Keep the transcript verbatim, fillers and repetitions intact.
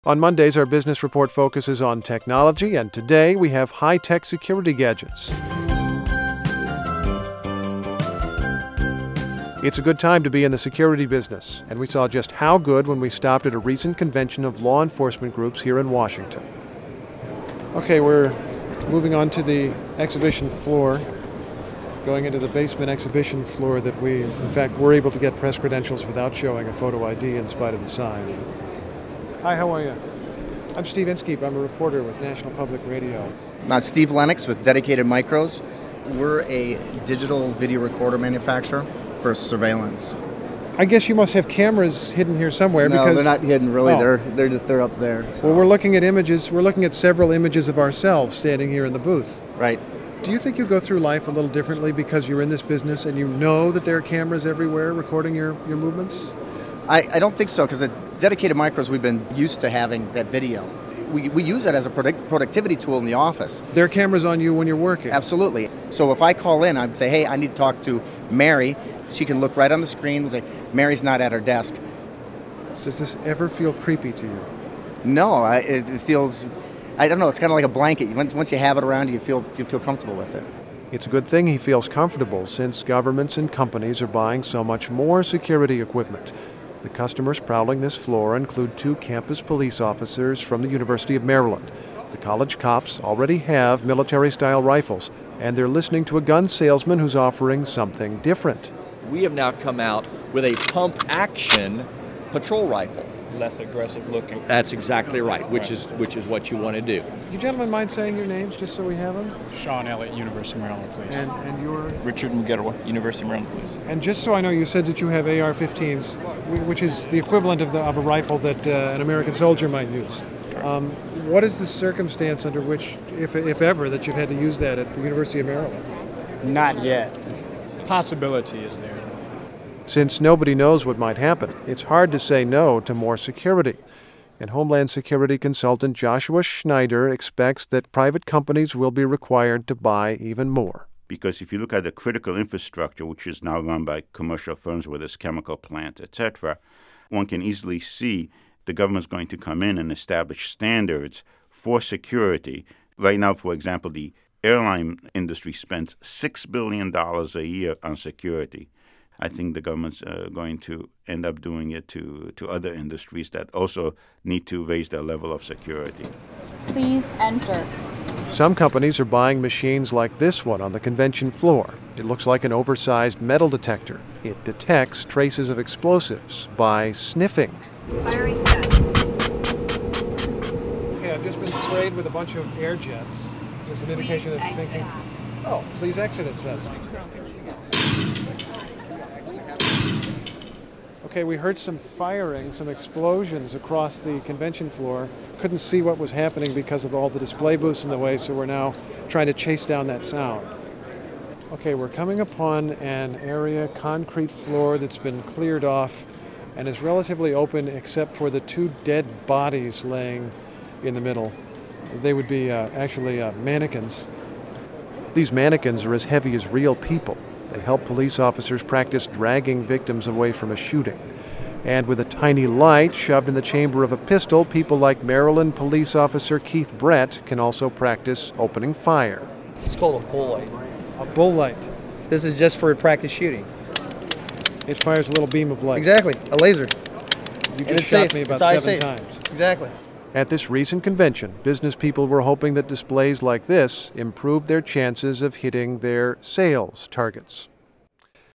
On Mondays, our business report focuses on technology, and today we have high-tech security gadgets. It's a good time to be in the security business, and we saw just how good when we stopped at a recent convention of law enforcement groups here in Washington. Okay, we're moving on to the exhibition floor, going into the basement exhibition floor that we, in fact, were able to get press credentials without showing a photo I D in spite of the sign. Hi, how are you? I'm Steve Inskeep. I'm a reporter with National Public Radio. I'm Steve Lennox with Dedicated Micros. We're a digital video recorder manufacturer for surveillance. I guess you must have cameras hidden here somewhere. No, because they're not hidden really. Oh. They're they're just they're up there. So. Well, we're looking at images. We're looking at several images of ourselves standing here in the booth. Right. Do you think you go through life a little differently because you're in this business and you know that there are cameras everywhere recording your, your movements? I, I don't think so, because at Dedicated Micros, we've been used to having that video. We, we use it as a product, productivity tool in the office. There are cameras on you when you're working? Absolutely. So if I call in, I'd say, hey, I need to talk to Mary. She can look right on the screen and say, Mary's not at her desk. Does this ever feel creepy to you? No, I, it, it feels, I don't know, it's kind of like a blanket. Once, once you have it around you, you feel, you feel comfortable with it. It's a good thing he feels comfortable, since governments and companies are buying so much more security equipment. The customers prowling this floor include two campus police officers from the University of Maryland. The college cops already have military-style rifles, and they're listening to a gun salesman who's offering something different. We have now come out with a pump-action patrol rifle. Less aggressive looking. That's exactly right, which is which is what you want to do. Do you gentlemen mind saying your names just so we have them? Sean Elliott, University of Maryland Police. And, and your... Richard McGettiwa, University of Maryland Police. And just so I know, you said that you have A R fifteens, which is the equivalent of, the, of a rifle that uh, an American soldier might use. Um, what is the circumstance under which, if, if ever, that you've had to use that at the University of Maryland? Not yet. Possibility is there. Since nobody knows what might happen, it's hard to say no to more security. And Homeland Security consultant Joshua Schneider expects that private companies will be required to buy even more. Because if you look at the critical infrastructure, which is now run by commercial firms, whether it's chemical plants, et cetera, one can easily see the government's going to come in and establish standards for security. Right now, for example, the airline industry spends six billion dollars a year on security. I think the government's uh, going to end up doing it to, to other industries that also need to raise their level of security. Please enter. Some companies are buying machines like this one on the convention floor. It looks like an oversized metal detector. It detects traces of explosives by sniffing. Firing set. Okay, I've just been sprayed with a bunch of air jets. There's an indication that's thinking, oh, please exit, it says. Okay, we heard some firing, some explosions across the convention floor. Couldn't see what was happening because of all the display booths in the way, so we're now trying to chase down that sound. Okay, we're coming upon an area, concrete floor that's been cleared off and is relatively open except for the two dead bodies laying in the middle. They would be uh, actually uh, mannequins. These mannequins are as heavy as real people. They help police officers practice dragging victims away from a shooting. And with a tiny light shoved in the chamber of a pistol, people like Maryland police officer Keith Brett can also practice opening fire. It's called a bull light. A bull light. This is just for practice shooting. It fires a little beam of light. Exactly, a laser. You And just it's shot safe. me about It's eye seven safe. times. Exactly. At this recent convention, business people were hoping that displays like this improved their chances of hitting their sales targets.